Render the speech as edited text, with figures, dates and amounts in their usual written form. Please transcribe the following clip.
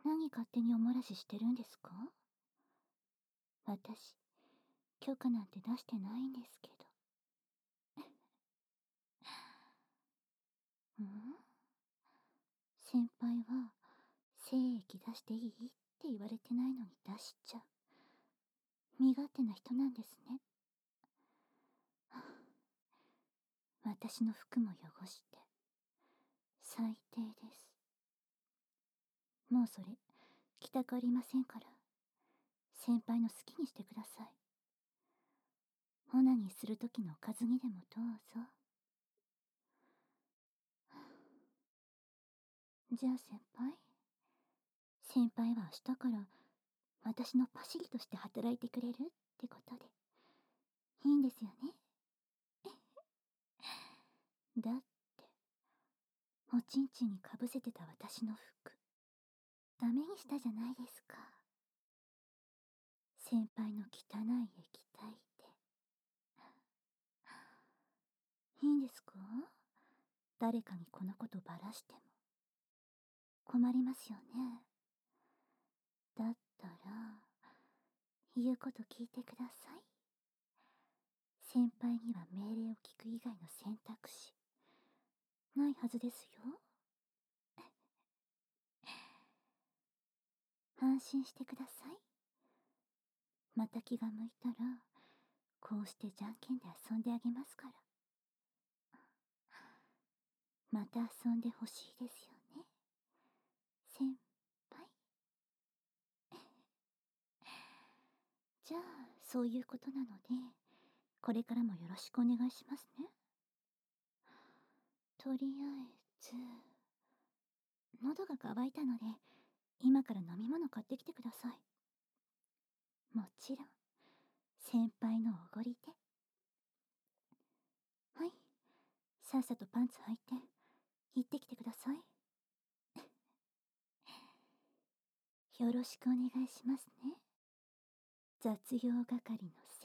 何勝手にお漏らししてるんですか？私、許可なんて出してないんですけど。ん？先輩は、精液出していいって言われてないのに出しちゃう。身勝手な人なんですね。私の服も汚して。最低です。もうそれ、着たくありませんから、先輩の好きにしてください。オナニーするときの担ぎでもどうぞ。じゃあ先輩は明日から私のパシリとして働いてくれるってことで、いいんですよね。だって、おちんちんにかぶせてた私の服、ダメにしたじゃないですか。先輩の汚い液体で。いいんですか？誰かにこのことばらしても。困りますよね。だったら、言うこと聞いてください。先輩には命令を聞く以外の選択肢、ないはずですよ。安心してください。また気が向いたら、こうしてじゃんけんで遊んであげますから。また遊んでほしいですよね、先輩。じゃあ、そういうことなので、これからもよろしくお願いしますね。とりあえず、喉が渇いたので、今から飲み物買ってきてください。もちろん、先輩のおごりで。はい、さっさとパンツ履いて、行ってきてください。よろしくお願いしますね。雑用係の